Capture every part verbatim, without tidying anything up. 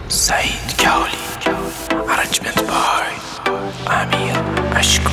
سعید کالی ارنجمنت بای امیر اشکو.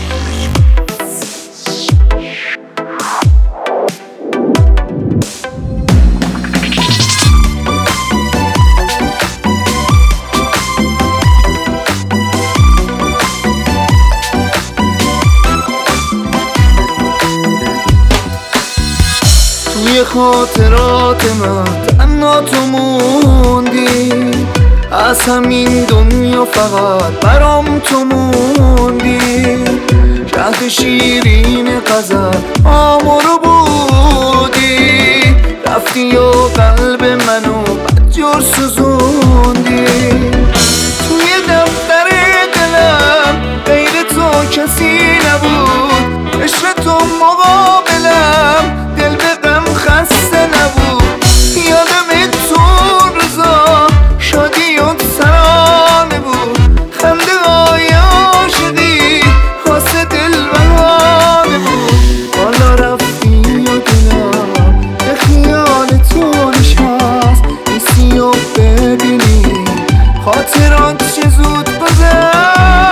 توی خاطرات من تنها تو موندی، از همین دنیا فقط برام تو موندی. شهد شیرین غزل آمارو بودی، رفتی و قلب منو بدجور سوزوندی. توی دفتر دلم غیر تو کسی نبود، عشق تو مقابلم دل به غم خسته نبود. یادم تو روزا شادی و ترانه بود، خنده های عاشقی خاص دل بهانه بود. بالا رفتی و دلم به خیال تو نشست، نیستی و ببینی خاطرات چه زود گذشت.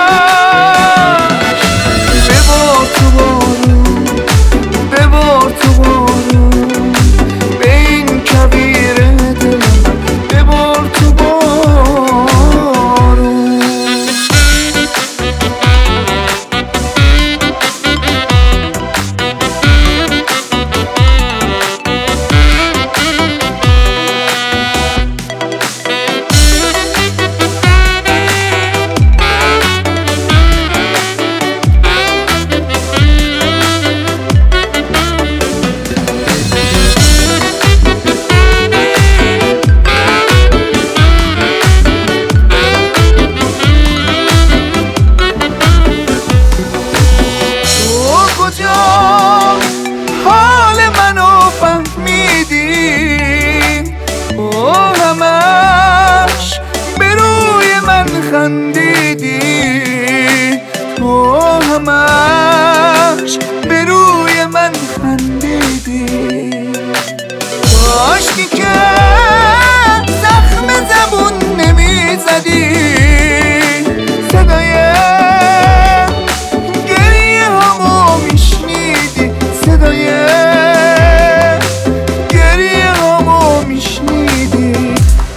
ببار تو بارون، ببار تو بارون، به این کبیر دلم ببار تو بارون. حال منو فهمیدی، او همش به روی من خندیدی، تو همش به روی من خندیدی. کاشکی که زخم زبون نمیزدی، صدای گریه همو میشنیدی، صدای گریه همو میشنیدی.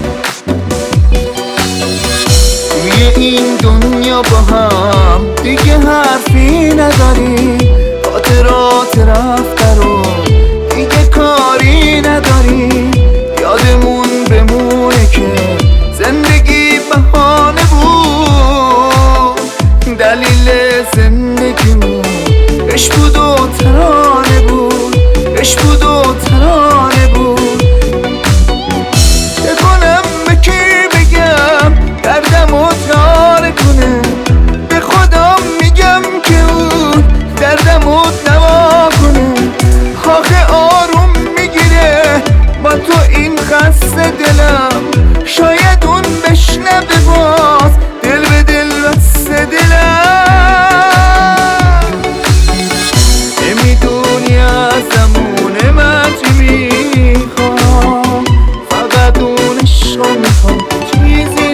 توی این دنیا با هم دیگه حرفی نداری، خاطرات رفته رو دیگه کاری نداری. یادمون بمونه که زندگی بهانه بود، دلیل زندگیمون عشق بود و ترانه بود، عشق بود و ترانه بود. چه کنم به کی بگم دردم و تاره کنه، به خودم میگم که او دردم و دوا کنه. آخه آروم میگیره با تو این خسته دلم، شاید اون بشنبه باز دل به دل بسته دلم. نمیدونی از زمون من چی میخوام، فقط اون عشقو میخوام، چیزی